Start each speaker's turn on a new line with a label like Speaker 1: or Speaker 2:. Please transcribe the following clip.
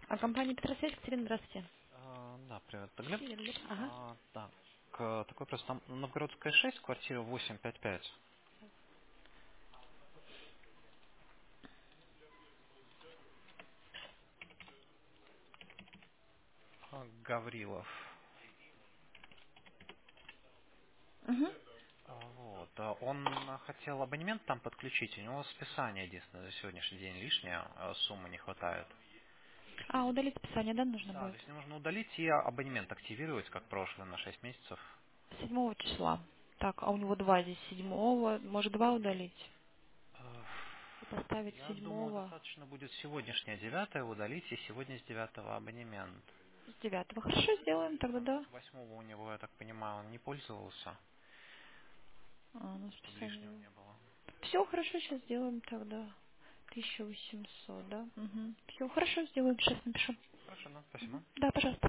Speaker 1: А компания Петросвязь, Екатерина, здравствуйте.
Speaker 2: Да, привет, это Глеб.
Speaker 1: Привет, Глеб. Ага.
Speaker 2: Так, такой вопрос. Там Новгородская 6, квартира 855. Гаврилов.
Speaker 1: Угу.
Speaker 2: Вот. Он хотел абонемент там подключить. У него списание единственное за сегодняшний день лишнее, суммы не хватает. То есть,
Speaker 1: А, удалить списание, да, нужно
Speaker 2: да, то
Speaker 1: будет?
Speaker 2: есть мне нужно удалить и абонемент активировать, как прошлый, на 6 месяцев.
Speaker 1: 7 числа. Так, а у него два здесь, 7-го. Может, два удалить?
Speaker 2: Э,
Speaker 1: И поставить
Speaker 2: Я думаю,
Speaker 1: 7-го
Speaker 2: достаточно будет сегодняшнее 9 удалить и сегодня с 9 абонемент.
Speaker 1: с 9-го. Хорошо, сделаем тогда,
Speaker 2: Да,
Speaker 1: да.
Speaker 2: с 8 у него, я так понимаю, он не пользовался,
Speaker 1: А, ну,
Speaker 2: чтобы лишнего
Speaker 1: списание.
Speaker 2: не было.
Speaker 1: Все, хорошо, сейчас сделаем тогда. 1800, да? Угу. Все, хорошо, сделаем, сейчас напишу.
Speaker 2: Хорошо, ну, спасибо.
Speaker 1: Да, пожалуйста.